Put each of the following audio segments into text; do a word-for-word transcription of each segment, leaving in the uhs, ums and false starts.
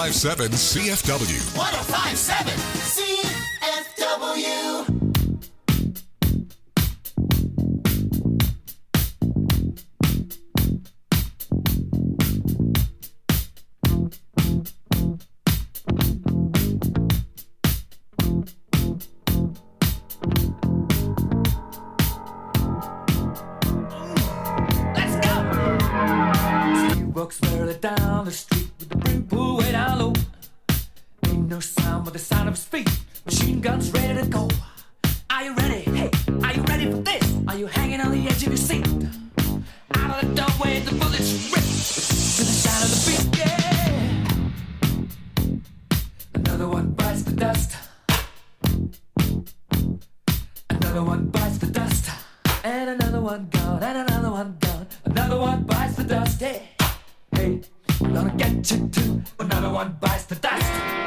five seven C F W. one oh five point seven C F W. Walks barely down the street with the brim pull way down low. Ain't no sound but the sound of his feet. Machine guns ready to go. Are you ready? Hey, are you ready for this? Are you hanging on the edge of your seat? Out of the doorway, the bullets rip to the sound of the beat. Yeah. Another one bites the dust. Another one bites the dust. And another one gone. And another one gone. Another one bites the dust. Yeah. Hey, I'm gonna get you too. Another one bites the dust.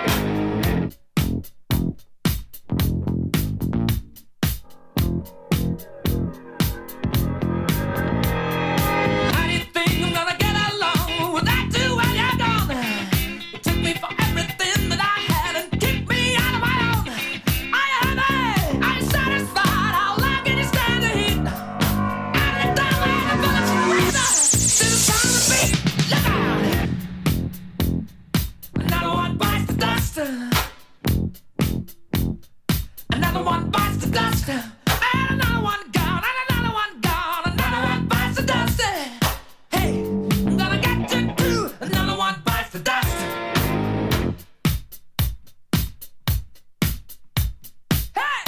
How do you think I'm gonna get along without you when you're gone? You took me for everything that I had and kicked me out of my own. Are you happy? Are you satisfied? How long can you stand the heat? Out of the doorway, the bullets rain to the sound of the beat. Look out! Another one bites the dust. Another one bites the dust. And another one gone. And another one gone. Another one bites the dust. Hey, I'm gonna get you too. Another one bites the dust. Hey!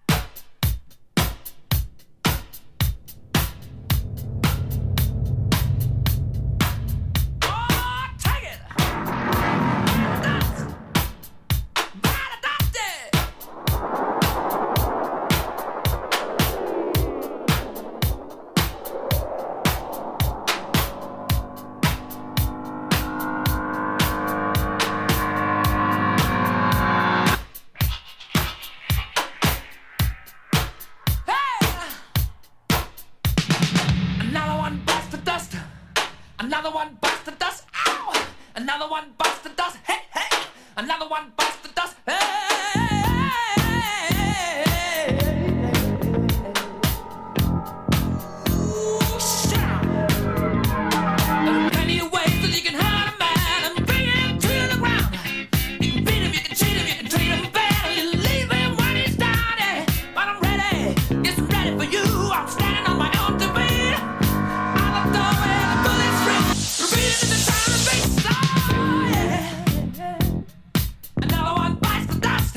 Oh, take it! Dust! By the dusty! Another one bites the dust. Another one bites the dust. Ow! Another one bites the dust. Hey, hey! Another one bites the dust. Hey! Ooh, shout! There are plenty of ways that you can hurt a man and bring him to the ground. You can beat him, you can cheat him, you can treat him bad, or you leave him when he's down. Yeah. But I'm ready, yes, I'm ready for you. I'm standing on my own two feet. Out the doorway, the bullets rip, repeating the sound of the beat. Oh, yeah. Another one bites the dust.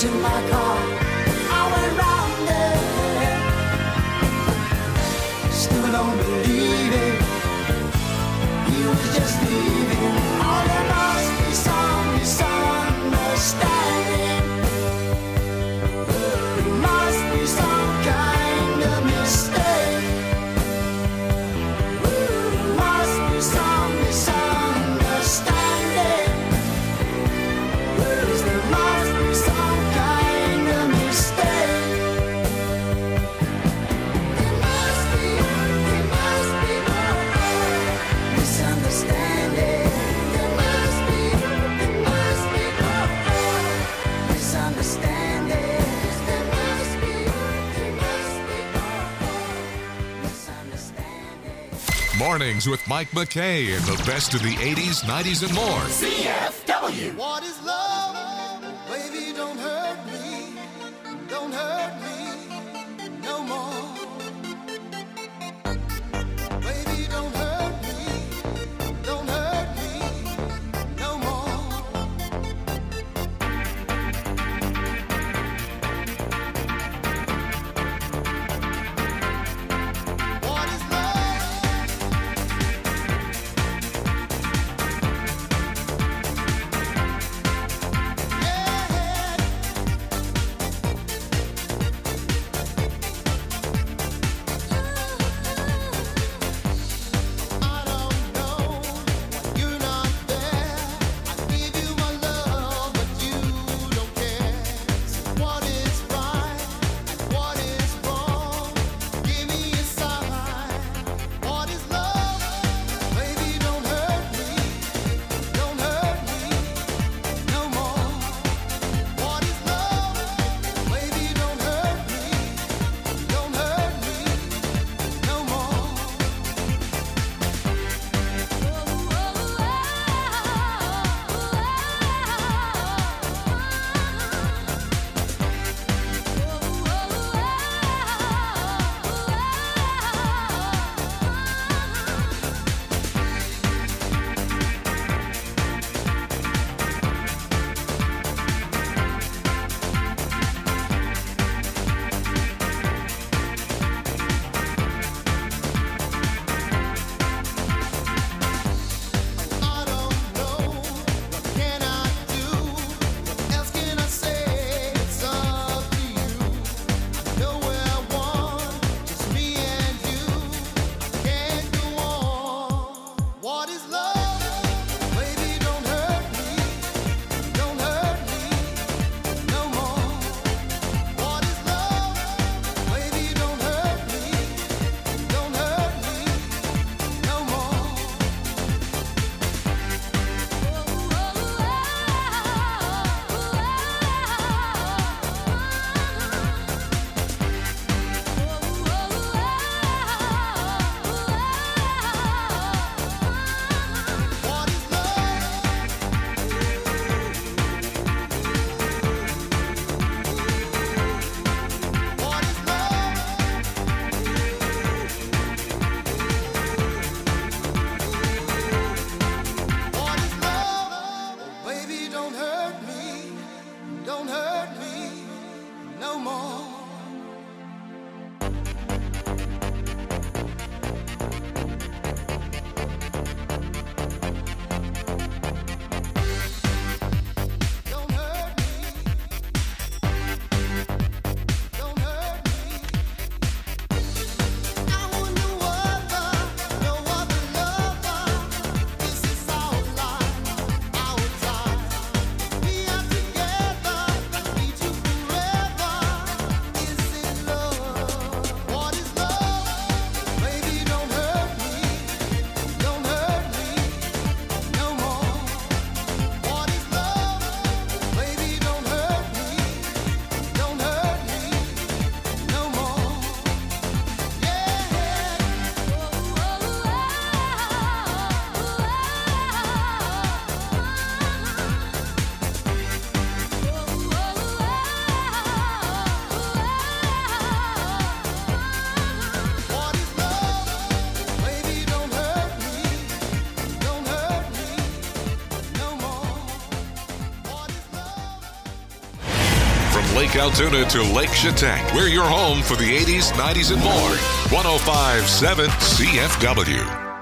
to my car. I went round there. Still don't believe it. He was just leaving. Oh, there must be some misunderstanding. There must be some kind of mistake. There must be some misunderstanding. Yes, there must be some kind of mistake. There must be, there must be misunderstanding. There must be, there must be misunderstanding. There must be, there must be misunderstanding. Mornings with Mike McKay and the best of the eighties, nineties, and more. C F W. What is love? Baby, don't hurt me. Don't hurt me no more. Baby, don't hurt me. Don't hurt me no more. What is love? Lake Altoona to Lake Chautauqua. We're your home for the eighties, nineties, and more. one oh five point seven C F W.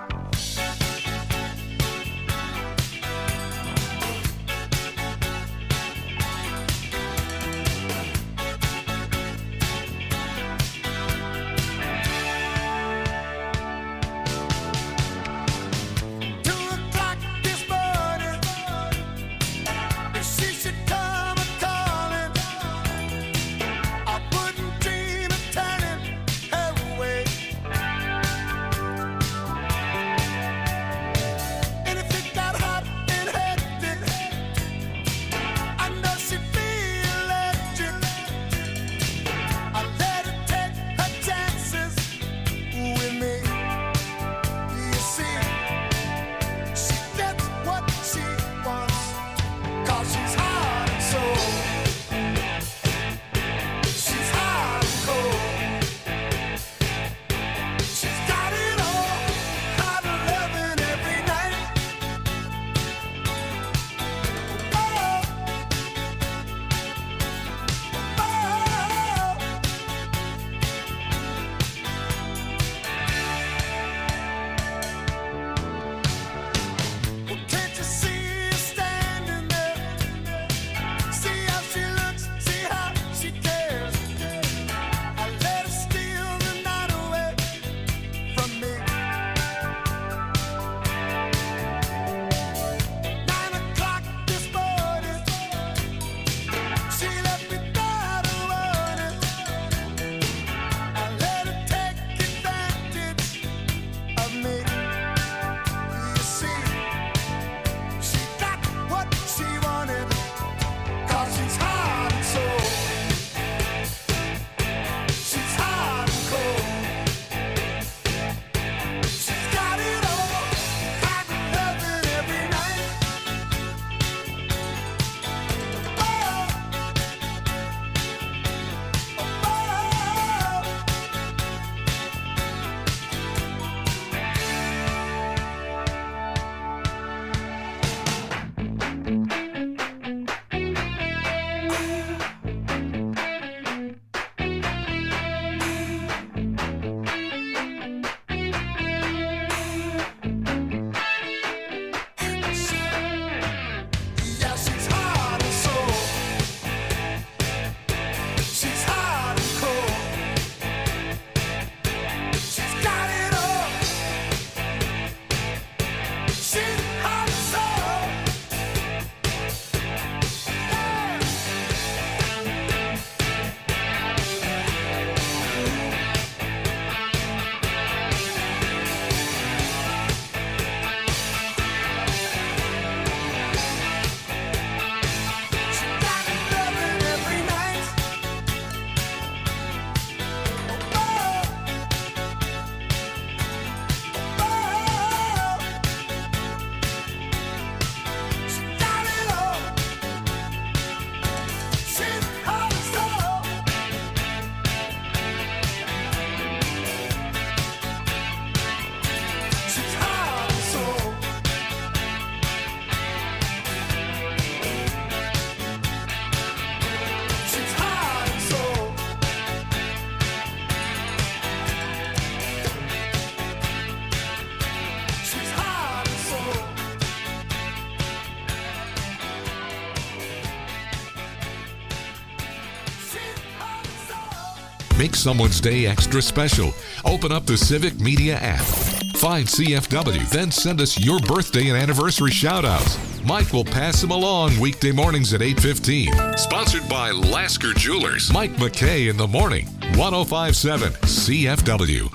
Make someone's day extra special. Open up the Civic Media app. Find C F W, then send us your birthday and anniversary shout-outs. Mike will pass them along weekday mornings at eight fifteen. Sponsored by Lasker Jewelers. Mike McKay in the morning. one oh five point seven C F W.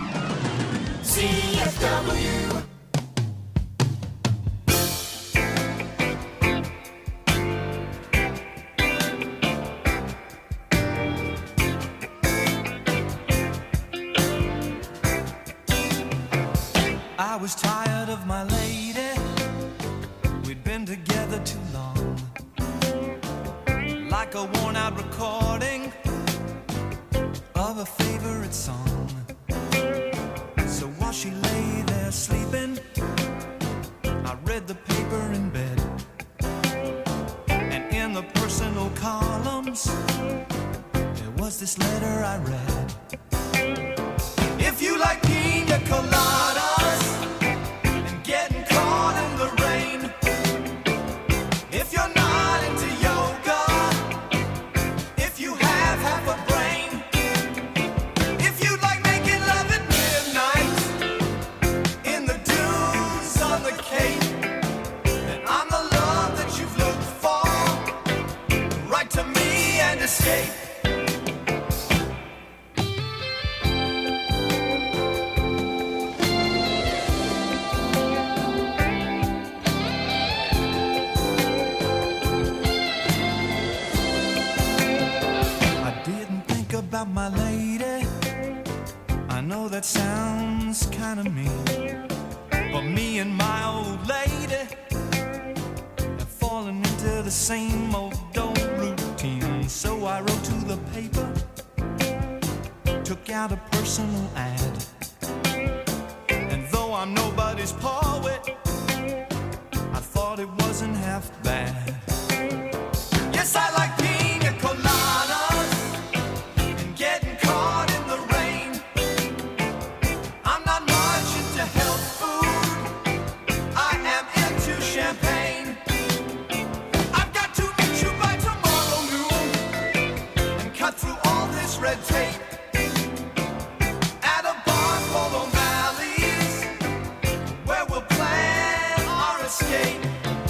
C F W. I was tired of my lady. We'd been together too long. Like a worn-out recording of a favorite song. So while she lay there sleeping, I read the paper in bed. And in the personal columns, was this letter I read. If you like pina coladas and getting caught in the rain, if you're not into yoga, if you have half a brain, if you like making love at midnight in the dunes on the Cape, then I'm the love that you've looked for. Write to me and escape. About my lady, I know that sounds kind of mean, but me and my old lady have fallen into the same old old routine. So I wrote to the paper, took out a personal ad, and though I'm nobody's poet, I thought it wasn't half bad. Yes, I like pina coladas and getting caught in the rain. I'm not much into health food, I am into champagne. I've got to meet you by tomorrow noon and cut through all this red tape at a bar called O'Malley's, where we'll plan our escape.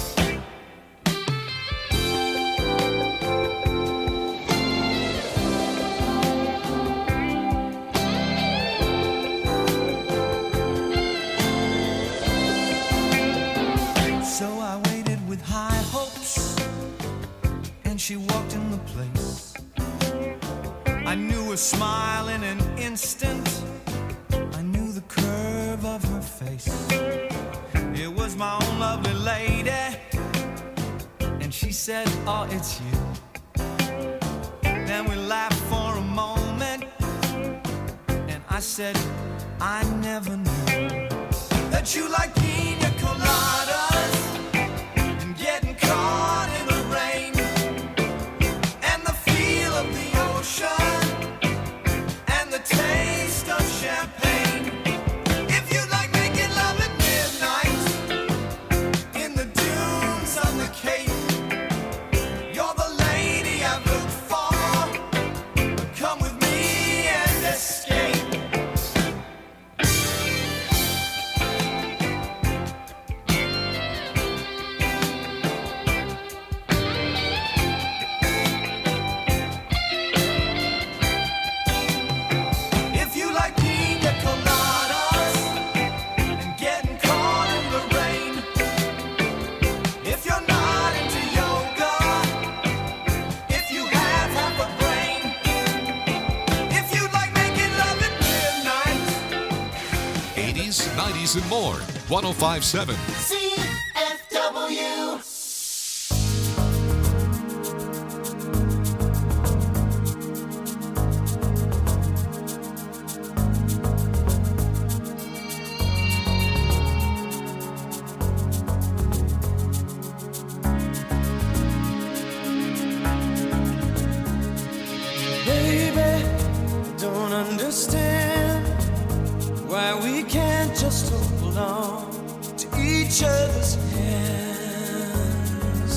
So I waited with high hopes, and she walked in the place. I knew her smile in an instant, I knew the curve of her face. It was my own lovely lady, and she said, oh, it's you. Then we laughed for a moment, and I said, I never knew that you like pina coladas and getting caught in the rain and the feel of the ocean and the taste of champagne. If you like making love at midnight in the dunes on the Cape, you're the lady I've looked for. Come with me and escape. If you like pina coladas and getting caught in the rain, if you're not into yoga, if you have half a brain, if you like making love at midnight, eighties, nineties, and more. one oh five point seven. C F W. Baby, don't understand why we can't just hold on to each other's hands.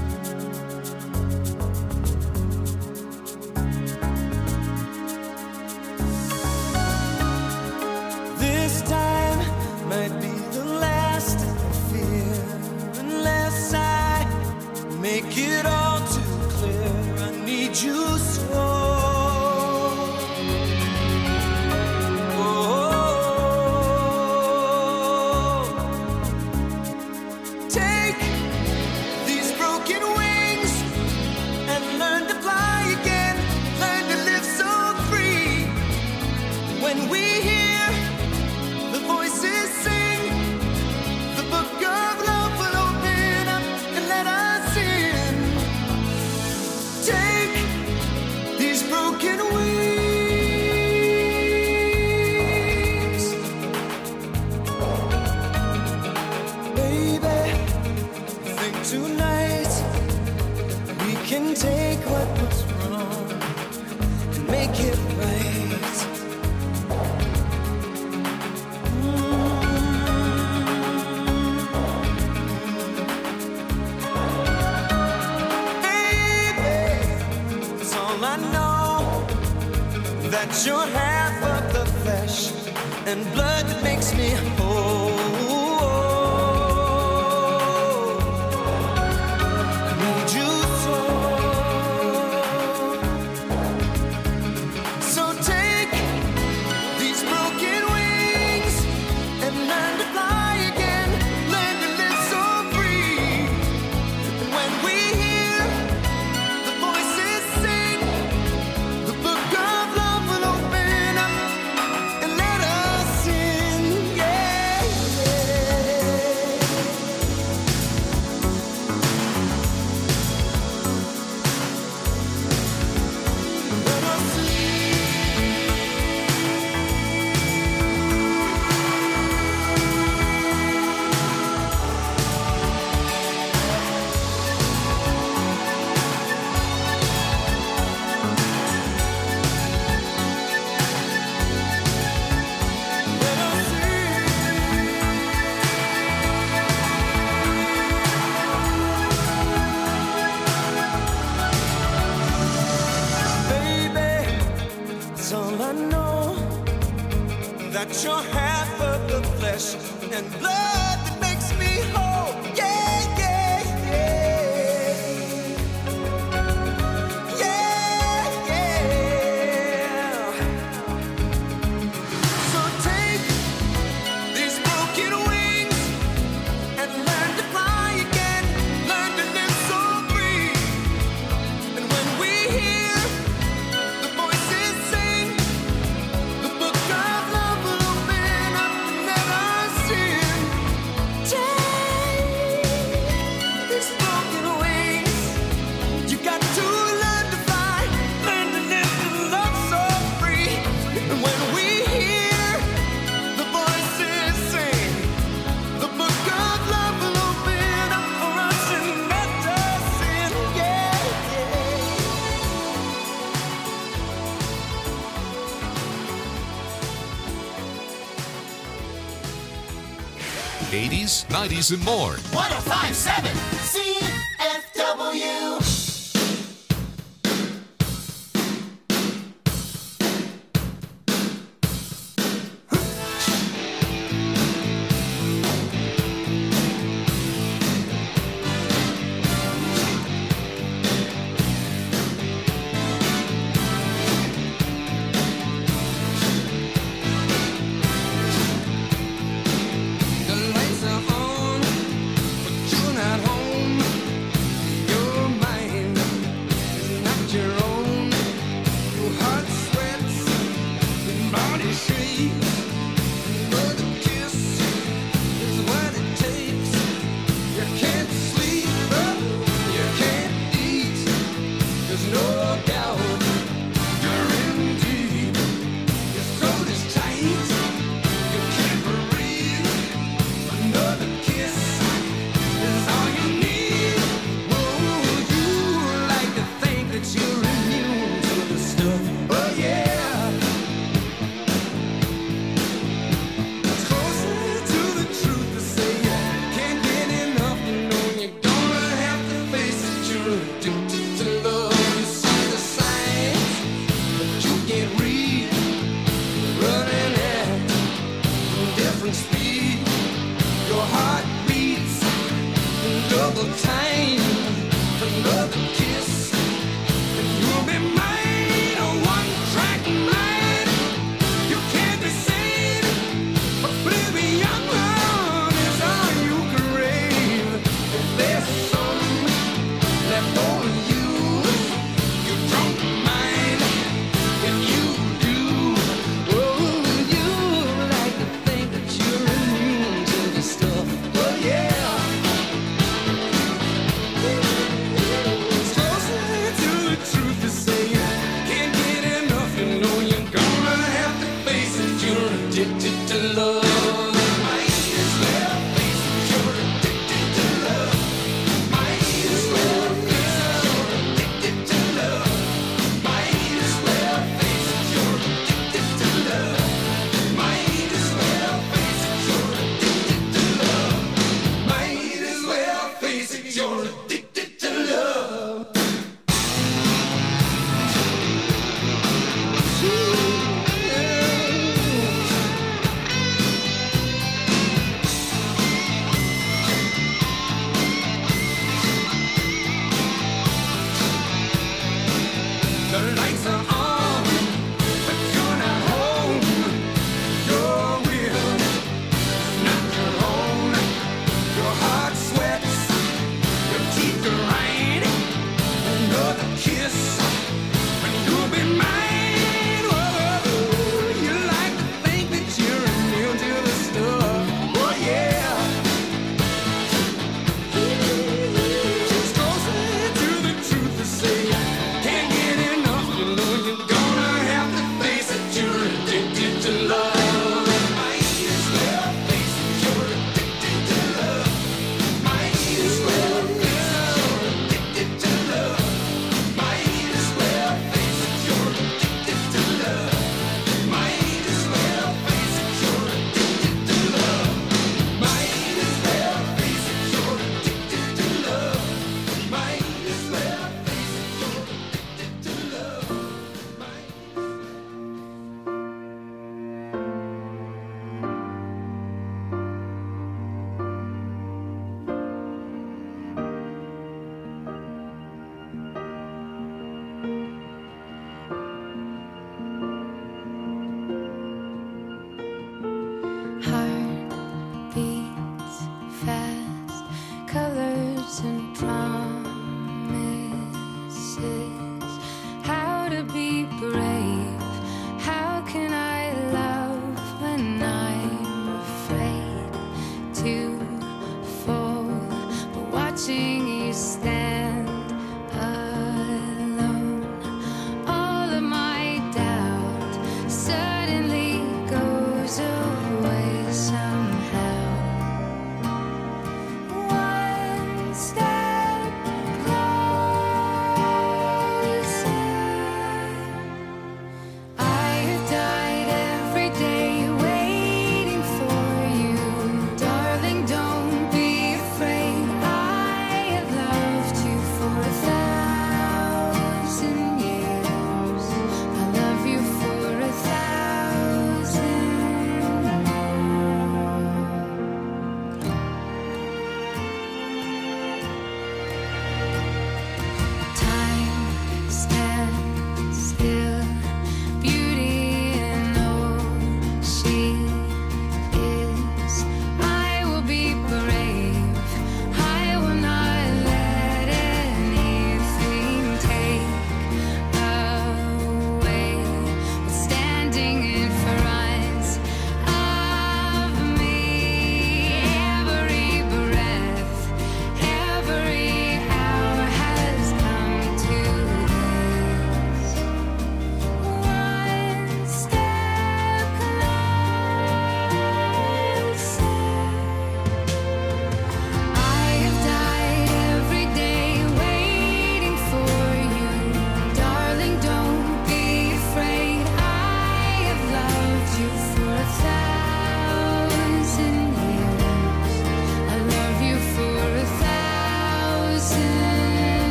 This time might be the last I fear, unless I make it all too clear. I need you so. Oh, take these broken wings and learn to fly again. Learn to live so free. When we hear the voices sing, the book of love will open up and let us in. Take these broken wings, baby. Think tonight we can take what was wrong and make it right. That you're half of the flesh and blood that makes me whole. I need you so. So take these broken wings and learn to fly again. Learn to live so free. And when we hear the voices sing, the book of love will open up and let us in. Yeah, yeah. Let us that you're half of the flesh and blood that makes me whole. Yeah, yeah, yeah. Yeah, yeah. So take these broken wings and learn to fly again. Learn to live so free. And when we hear the voices sing, the book of love will open up and let us in. Take these broken wings. You got to learn to fly, learn to live and love so free. And when we hear the voices sing, the book of love will open up for us and let us in. Yeah, yeah. eighties, nineties, and more. one oh five point seven C F W. The lights are on, but you're not home. Your mind is not your own. Your heart sweats, your body shakes. Another kiss is what it takes. You can't sleep, you can't eat. There's no doubt you're in deep. Your soul is tight, you can't breathe. Another kiss is all you need. Oh, you like to think that you're immune to the stuff. Oh yeah. It's closer to the truth to say you can't get enough. You know you're gonna have to face it. You're addicted to love. You see the signs, but you can't read. Running at different speed. Your heart beats in double time. Another kiss, and you'll be mine. A one-track mind. You can't be sane. Baby, young love is all you crave. If there's some left over you, you don't mind. If you do, oh, you like to think that you're immune to the stuff. Oh yeah.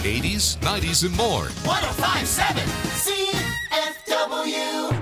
eighties, nineties, and more. one oh five point seven C F W.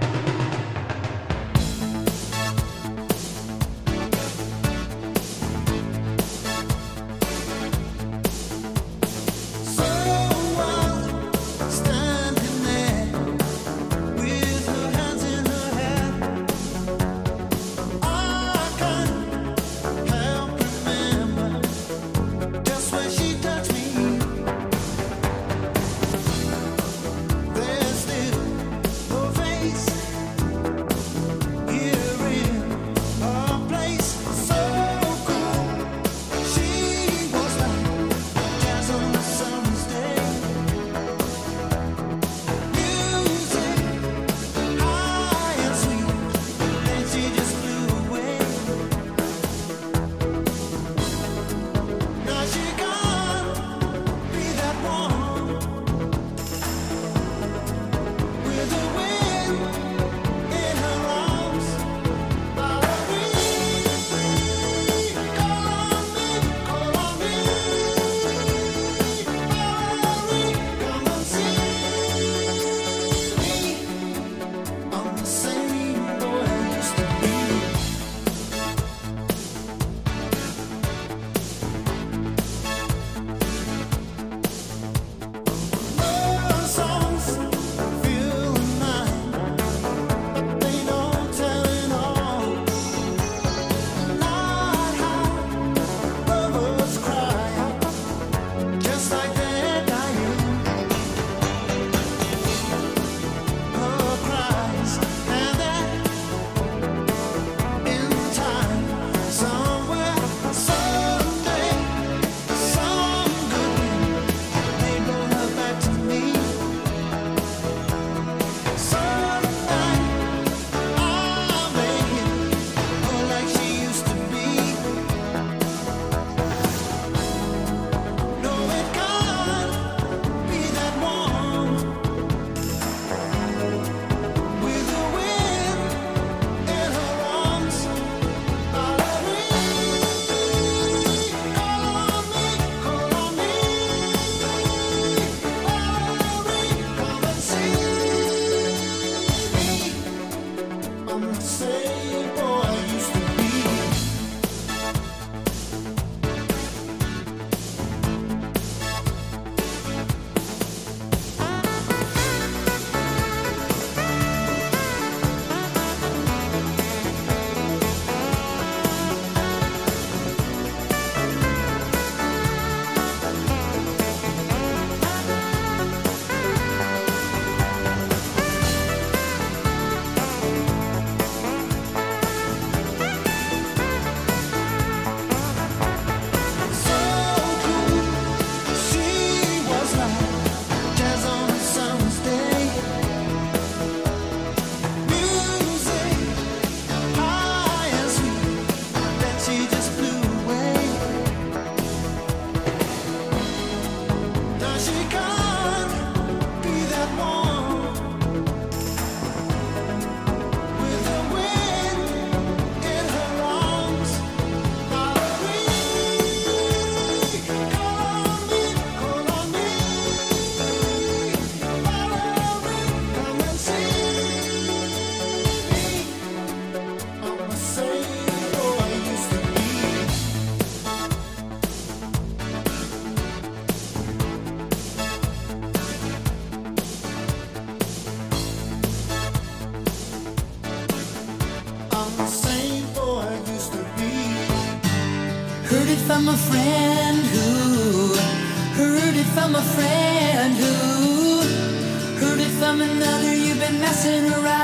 Heard it from a friend who heard it from a friend who heard it from another. You've been messing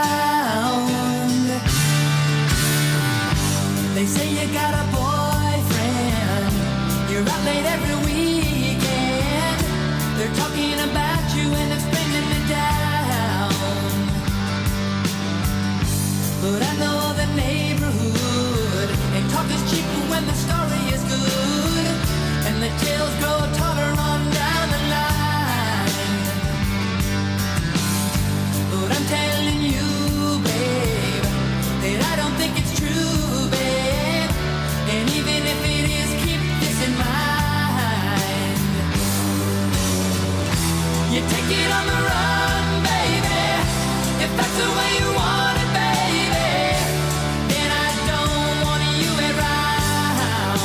around. They say you got a boyfriend. You're out late every weekend. They're talking about you and it's bringing me down. But I know the neighborhood, and talk is cheap when the story is good, and the tales grow taller on down the line. But I'm telling you, babe, that I don't think it's true, babe. And even if it is, keep this in mind. it on the run, baby. If that's the way you want it, baby, then I don't want you around.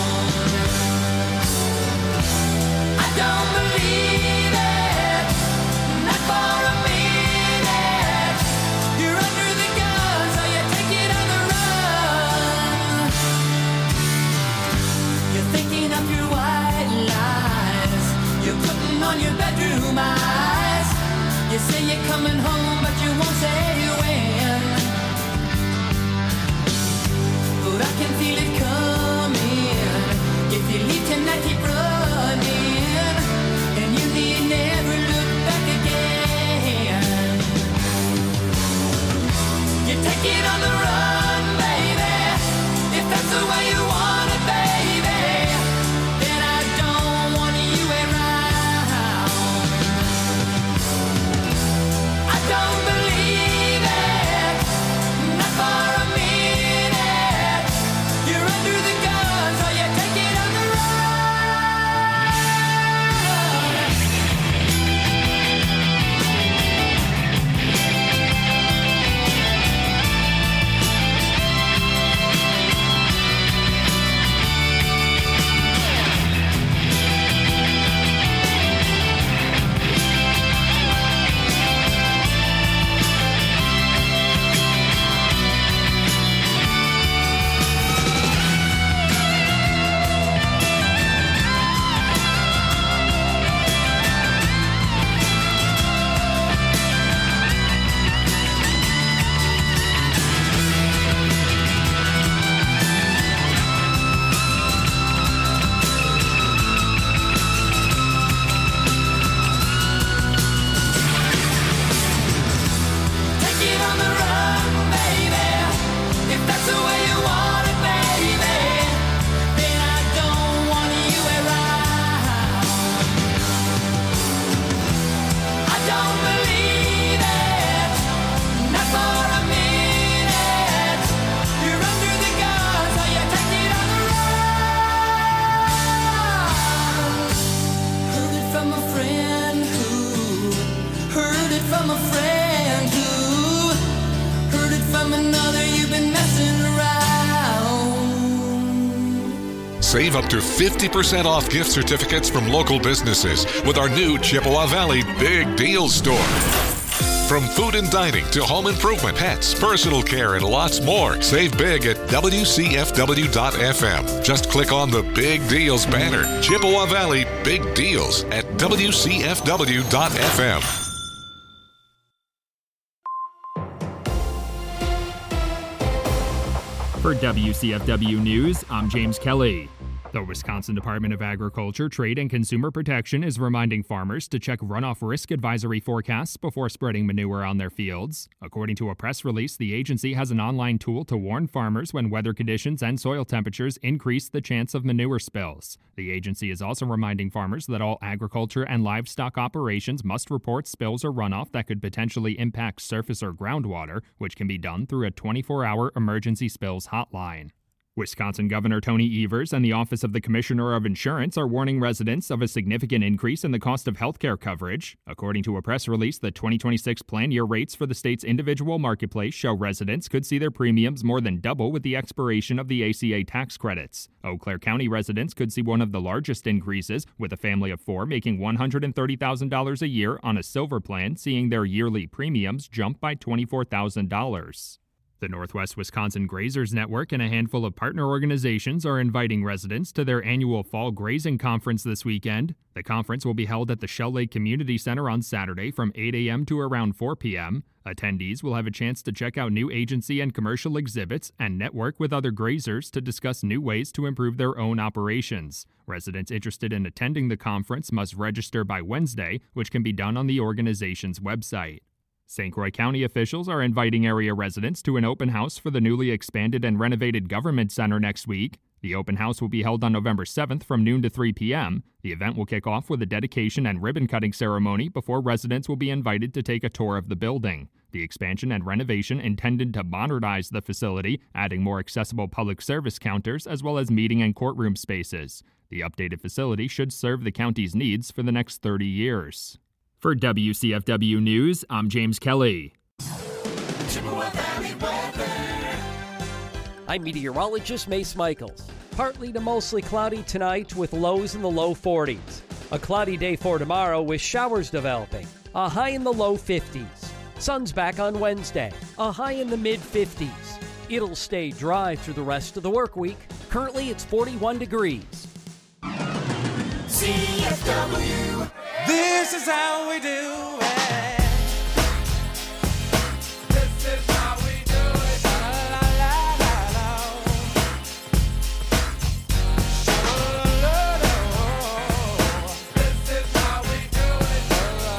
I don't believe it, not for a minute. You're under the gun, so you take it on the run. You're thinking of your white lies. You're putting on your bedroom eyes. You say you're coming home, but you won't say when. But I can feel it coming. If you leave tonight, keep running, and you need never look back again. You take it on the run, baby. If that's the way you want it, baby, then I don't want you around. I don't believe it, not for a minute. You're under the gun, so you take it on the run. Take it on the run, baby. If that's the way you want it, baby, then I don't want you around. I don't believe it, not for a minute. You're under the gun, so you take it on the run. Heard it from a friend who heard it from a friend who heard it from another. You've been messing around. Save up to fifty percent off gift certificates from local businesses with our new Chippewa Valley Big Deals store. From food and dining to home improvement, pets, personal care, and lots more. Save big at W C F W dot F M. Just click on the Big Deals banner. Chippewa Valley Big Deals at W C F W dot F M. For W C F W News, I'm James Kelly. The Wisconsin Department of Agriculture, Trade, and Consumer Protection is reminding farmers to check runoff risk advisory forecasts before spreading manure on their fields. According to a press release, the agency has an online tool to warn farmers when weather conditions and soil temperatures increase the chance of manure spills. The agency is also reminding farmers that all agriculture and livestock operations must report spills or runoff that could potentially impact surface or groundwater, which can be done through a twenty-four hour emergency spills hotline. Wisconsin Governor Tony Evers and the Office of the Commissioner of Insurance are warning residents of a significant increase in the cost of health care coverage. According to a press release, the twenty twenty-six plan year rates for the state's individual marketplace show residents could see their premiums more than double with the expiration of the A C A tax credits. Eau Claire County residents could see one of the largest increases, with a family of four making one hundred thirty thousand dollars a year on a silver plan, seeing their yearly premiums jump by twenty-four thousand dollars. The Northwest Wisconsin Grazers Network and a handful of partner organizations are inviting residents to their annual Fall Grazing Conference this weekend. The conference will be held at the Shell Lake Community Center on Saturday from eight a.m. to around four p.m. Attendees will have a chance to check out new agency and commercial exhibits and network with other grazers to discuss new ways to improve their own operations. Residents interested in attending the conference must register by Wednesday, which can be done on the organization's website. Saint Croix County officials are inviting area residents to an open house for the newly expanded and renovated Government Center next week. The open house will be held on November seventh from noon to three p.m. The event will kick off with a dedication and ribbon-cutting ceremony before residents will be invited to take a tour of the building. The expansion and renovation intended to modernize the facility, adding more accessible public service counters as well as meeting and courtroom spaces. The updated facility should serve the county's needs for the next thirty years. For W C F W News, I'm James Kelly. I'm meteorologist Mace Michaels. Partly to mostly cloudy tonight with lows in the low forties. A cloudy day for tomorrow with showers developing. A high in the low fifties. Sun's back on Wednesday. A high in the mid fifties. It'll stay dry through the rest of the work week. Currently it's forty-one degrees. C F W. This is how we do it. This is how we do it. La la la la la. Sha-la-la-la-la. This is how we do it.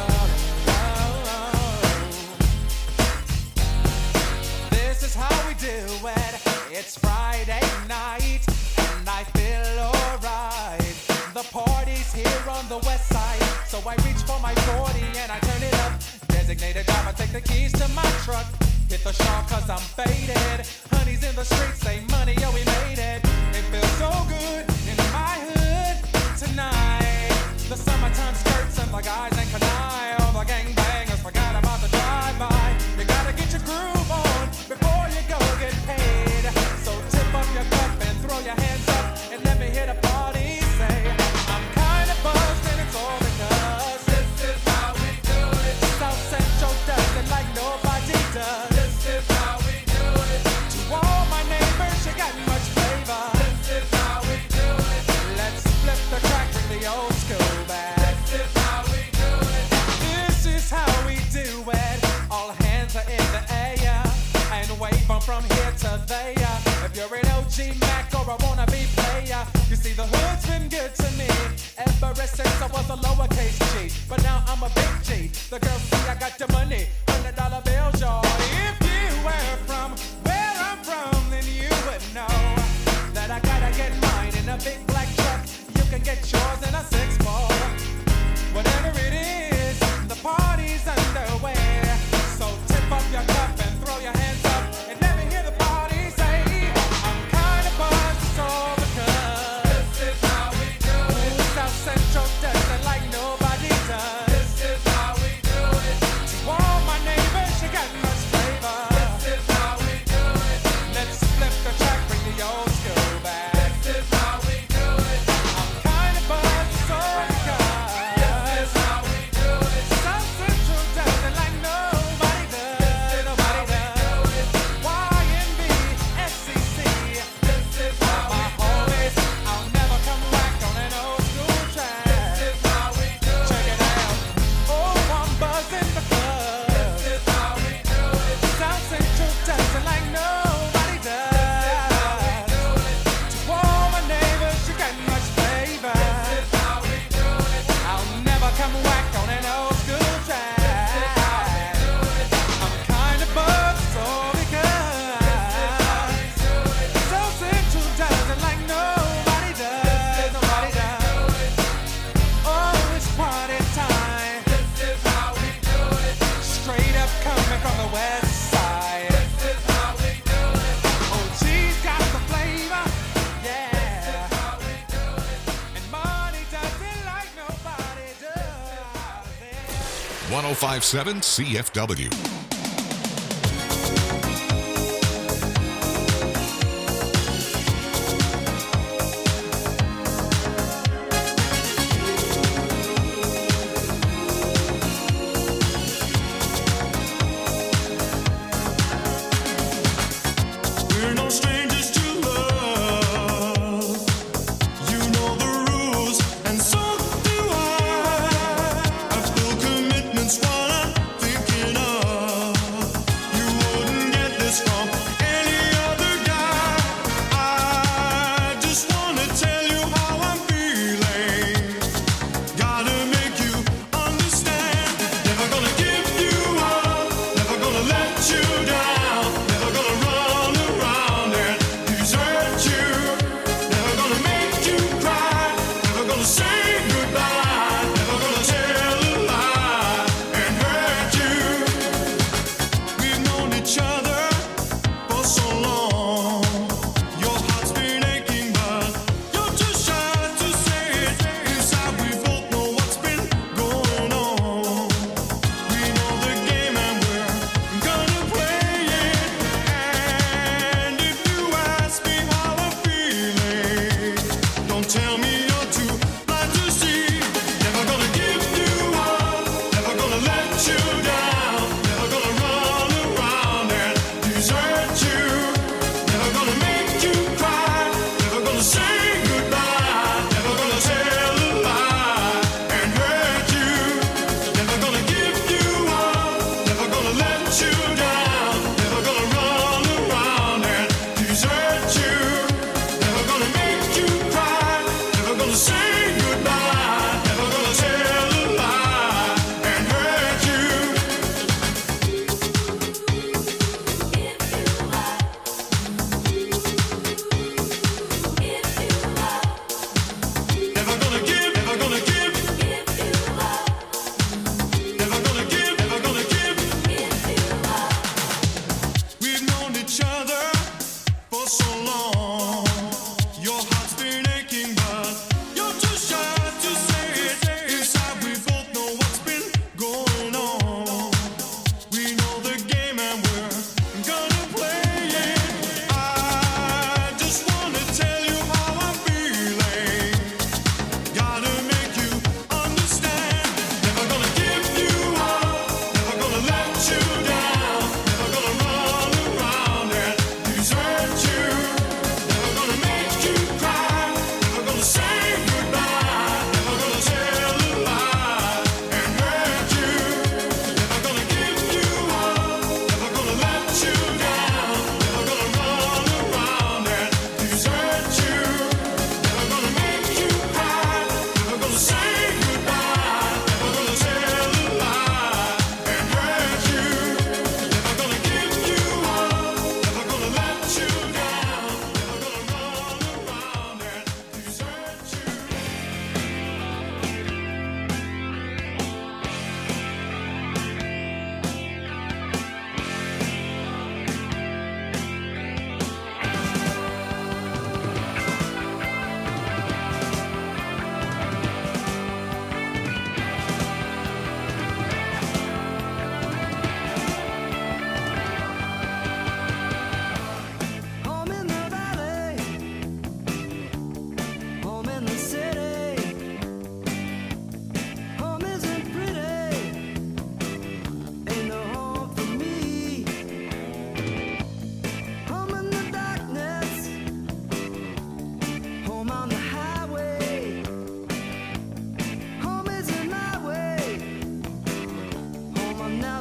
This is how we do it. It's Friday night and I feel alright. The party's here on the west side, so I reach for my forty and I turn it up. Designated driver, take the keys to my truck. Hit the shop cause I'm faded. Honey's in the streets, say money, yo, we made it. It feels so good in my hood tonight. The summertime skirts and the guys ain't canine. All the gangbangers forgot about the drive-by. You gotta get your groove on before you go get paid. So tip up your cup and throw your hands up and let me hit a party. Say, I'm kinda buzzed and it's all because This is how we do it. South Central does it like nobody does. This is how we do it. To all my neighbors, you got much flavor. This is how we do it. Let's flip the track, bring the old school back. This is how we do it. This is how we do it. All hands are in the air and wave 'em from here to there. If you're an O G Mac or a wannabe player, you see the hood's been good to me ever since I was a lowercase G. But now I'm a big G. The girls see I got the money, hundred dollar bills, y'all. If you were from where I'm from, then you would know that I gotta get mine in a big black truck. You can get yours in a six four. Whatever it is, the party's underway. So tip up your cup and throw your hands up and let me hear the party say, I'm kinda buzzed, it's all because This is how we do it. South Central does it like nobody does. This is how we do it. To all my neighbors, you got much flavor. This is how we do it. Let's flip the track, bring the old school back. This is how we do it. I'm kinda buzzed, it's all because This is how we do it. South Central does it like nobody does. Nobody does. Y N B, S C C. This is how My we do it. homies, I'll never come back on an old school track. This is how we do it. Check it out. Oh, I'm buzzing the club. This is how we do it. South Central does it like nobody does. Do it. To all my neighbors, you got much flavor. This is how we do it. I'll never come back on an old school track. I'm kinda buzzed, so because South Central does it like nobody does. Nobody does. Oh, it's party time. This is how we do it. Straight up coming from the west side. This is how we do it. Oh, she's got the flavor. Yeah. How we do it. And money does it like nobody does. Yeah. one oh five point seven C F W. We're no strangers to love. You know the rules, and so do I. I feel commitment's what I'm thinking of.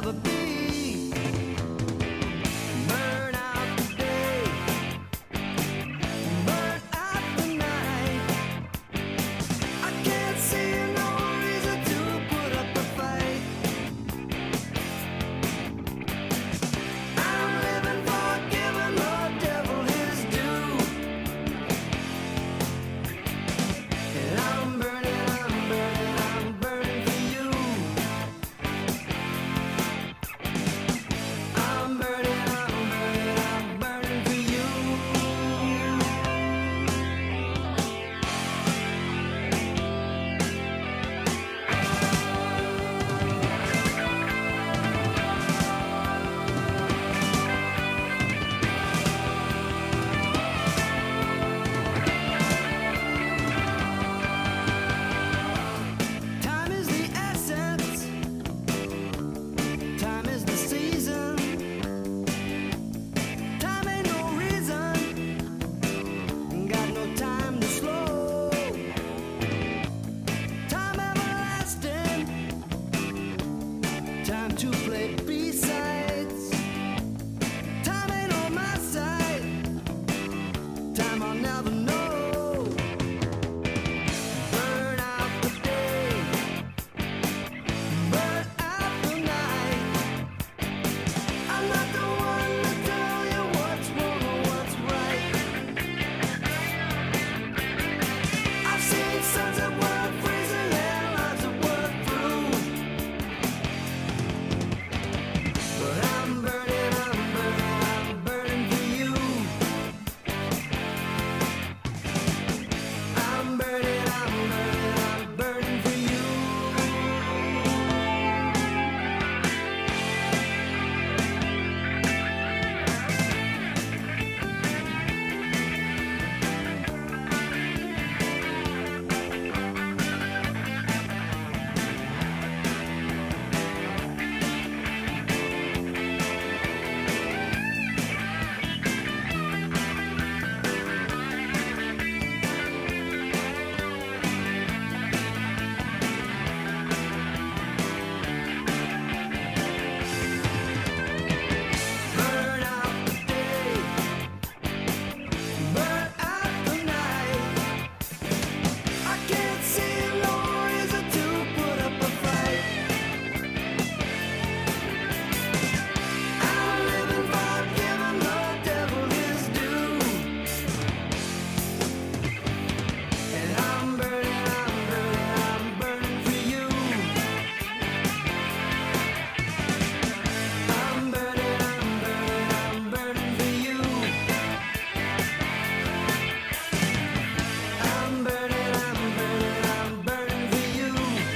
never be. Burn out the day, burn out the night. I can't see no reason to put up a fight. I'm living for giving the devil his due. And I'm burning, I'm burning, I'm burning for you. I'm burning, I'm burning, I'm burning for you. Time is the essence. Time is the season. Time ain't no reason. Got no time to slow. Time everlasting. Time to play B-sides. Time ain't on my side. Time I'll never know. Burn out the day, burn out the night. I'm not the one to tell you what's wrong or what's right. I've seen suns that were freezing and lives that were through. But I'm burning, I'm burning, I'm burning for you. I'm burning, I'm burning, I'm burning for you. Burn out the day, burn out the night. I can't see no reason to put up a fight. I'm living for giving the devil his due. And I'm burning, I'm burning, I'm burning for you. I'm burning, I'm burning, I'm burning for you. I'm burning, I'm burning, I'm burning for you.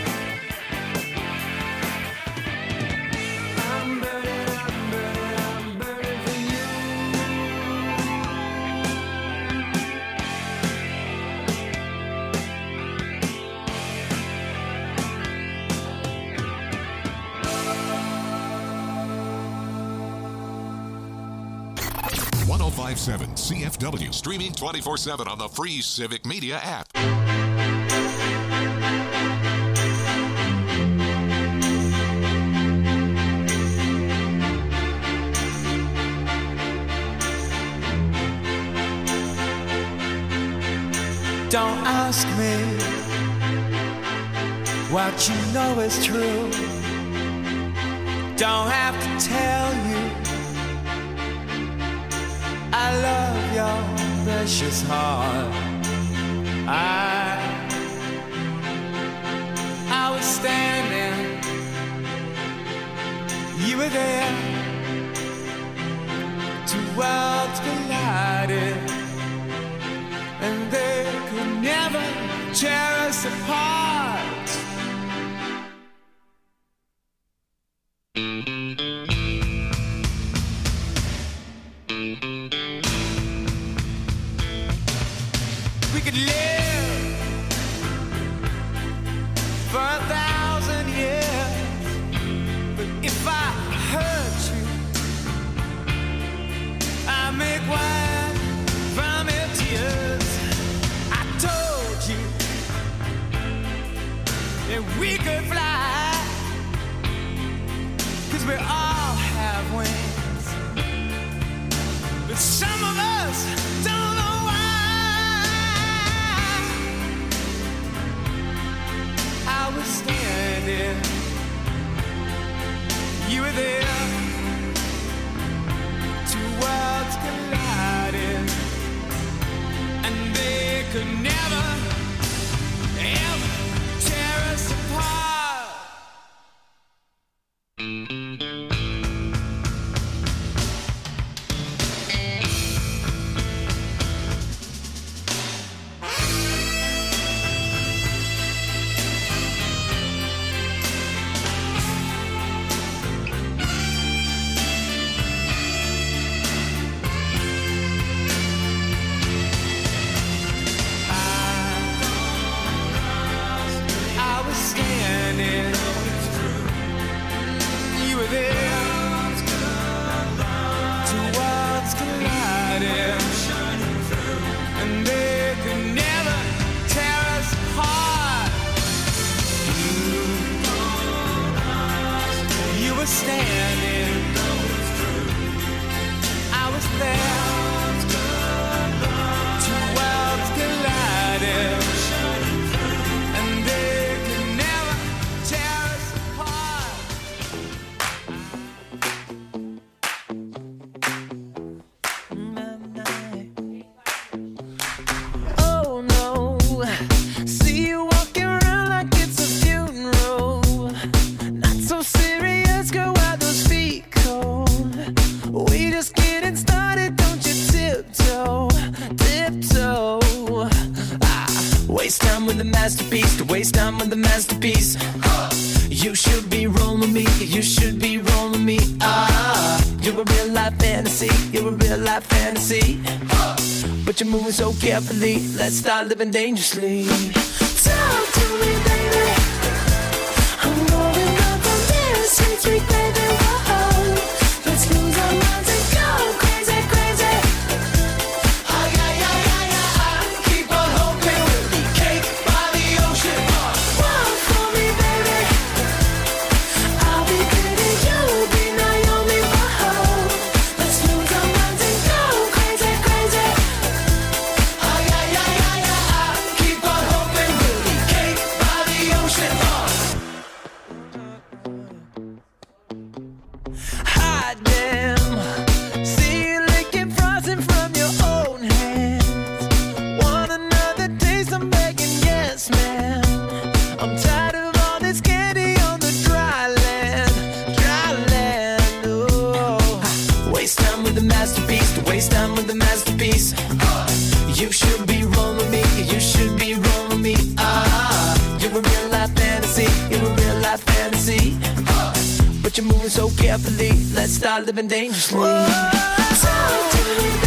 I'm burning, I'm burning, I'm burning for you. ten fifty-seven C F W, streaming twenty-four seven on the free Civic Media app. Don't ask me what you know is true. Don't have to tell you I love your precious heart. I I was standing, you were there. Two worlds collided, and they could never tear us apart. We could live for a thousand years, but if I hurt you, I make wine 'cause we all have wings, but some of us don't know why. I was standing, you were there, two worlds colliding, and they could never, ever tear us apart. I was standing, you were there, two worlds colliding, and they could never tear us apart. You were standing, I was there, two worlds colliding, and they could never tear us apart. Oh no, see you walking around like it's a funeral. Not so serious, girl, why those feet cold? We just getting started, don't you tiptoe, tiptoe. Ah, waste time with the masterpiece, to waste time with the masterpiece. You should be rolling me, you should be rolling me. Ah, you're a real life fantasy, you're a real life fantasy. But you're moving so carefully, let's start living dangerously. Talk to me, baby. I'm going up on this sweet, sweet baby. Whoa, let's lose our minds and go crazy, crazy. Ay, ay, ay, ay, ay. Keep on hoping we'll be cake by the ocean. Walk for me, baby. I'll be pretty, you'll be Naomi. Whoa, let's lose our minds and go crazy, crazy. Ay, ay, ay, ay, ay. Keep on hoping we'll be cake by the ocean. Hot damn, see you licking frozen from your own hands. Want another taste? I'm begging, yes, ma'am. I'm tired of all this candy on the dry land, dry land. Oh, waste time with the masterpiece, to waste time with the masterpiece. You should be rolling me, you should be rolling me. Ah, you're a real life fantasy, you're a real life fantasy. But you're moving so carefully, let's start living dangerously. Talk to me,